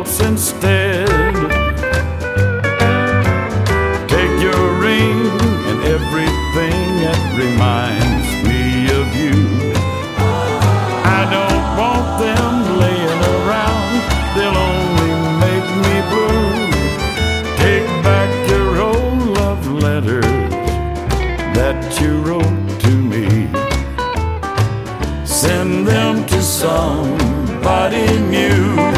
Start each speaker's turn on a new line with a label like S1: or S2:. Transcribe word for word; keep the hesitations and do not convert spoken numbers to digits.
S1: waltz instead. Take your ring and everything that reminds me of you. I don't want them laying around, they'll only make me blue. Take back your old love letters that you wrote to me. Send them to somebody new.